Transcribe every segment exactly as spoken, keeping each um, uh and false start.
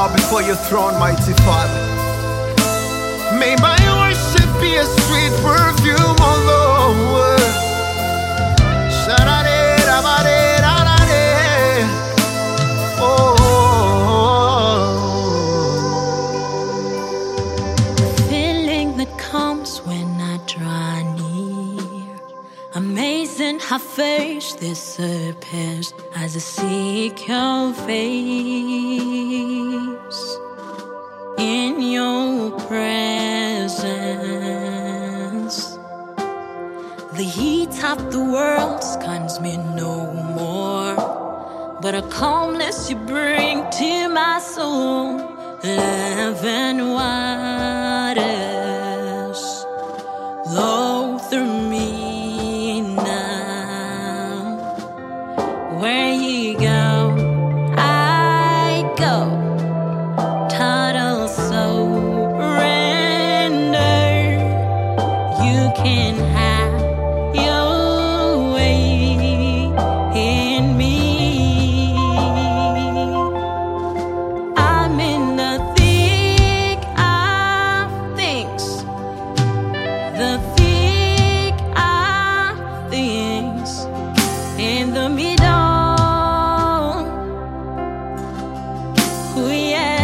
bow before your throne, mighty Father. May my worship be a sweet perfume, oh Lord. Sha-da-de-da-ba-de-da-da-de. Oh. The feeling that comes when I draw near, amazing how face this surpassed as I seek your face. In your presence, the heat of the world scans me no more, but a calmness you bring to my soul. Living waters flow through me now. Where you go, I go. Total surrender. You can have your way in me. I'm in the thick of things, the thick of things, in the middle. Oh, yeah.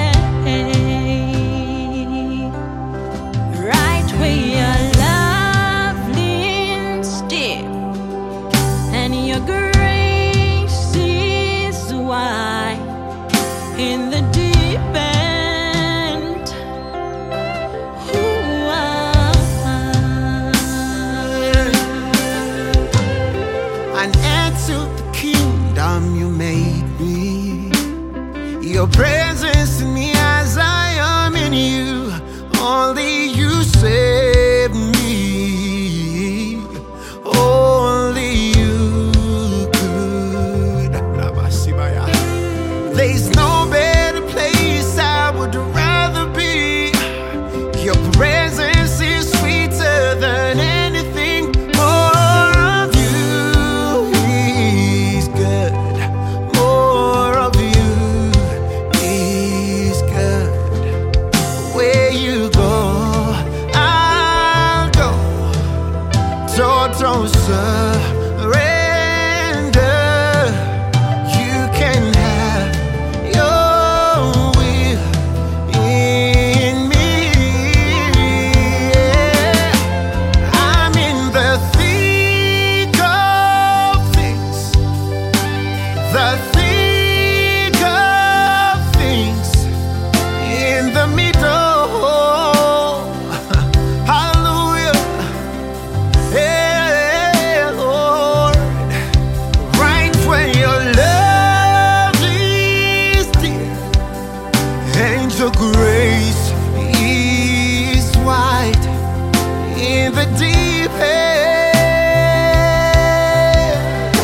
Right where your love leans deep and your grace is wide in the deep end. Ooh, ah. An heir to the kingdom you made me. Your presence in me as I am in you. Only you save me. Only you could. There's no better place I would rather be. Your presence is sweeter than anything. More of you is good. More of you is good. Where you go, I'll go. Total surrender. You can have your will in me. I'm in the thick of things, the thick of things, in the middle. Hallelujah. Hey, Lord. Right when your love is dear and your grace is wide in the deep end.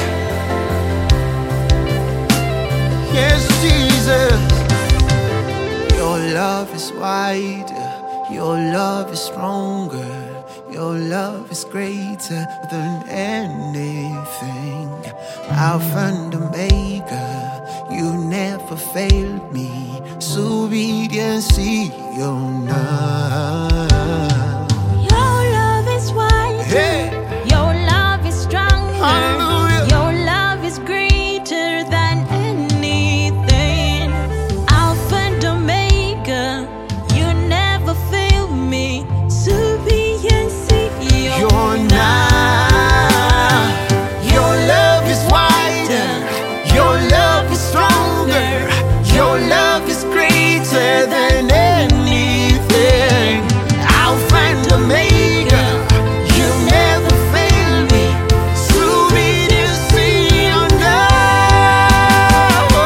Yes, Jesus. Your love is wider, your love is stronger, your love is greater than anything. Alpha and Omega, you never failed me. Obedience, your name. Your love is wider. Hey. Your love is stronger. Hallelujah. Your love is greater than anything. Alpha and Omega, you never fail me. Sufficiency, your Your name. Your love is wider, your love is stronger, your love is greater than anything. Alpha and Omega, you never fail me. Sweet is your name.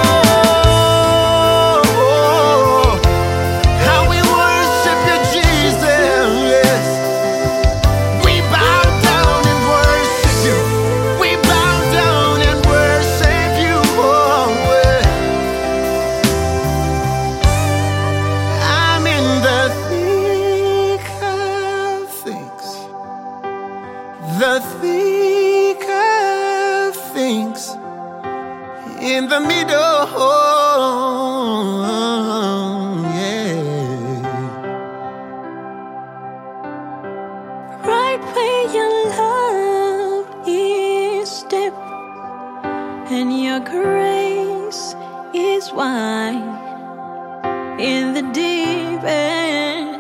How we worship you, Jesus. We bow down and worship you. We bow down and worship you. Oh, I'm in the thick of things, the thick of things, in the middle. and your grace is wide in the deep end.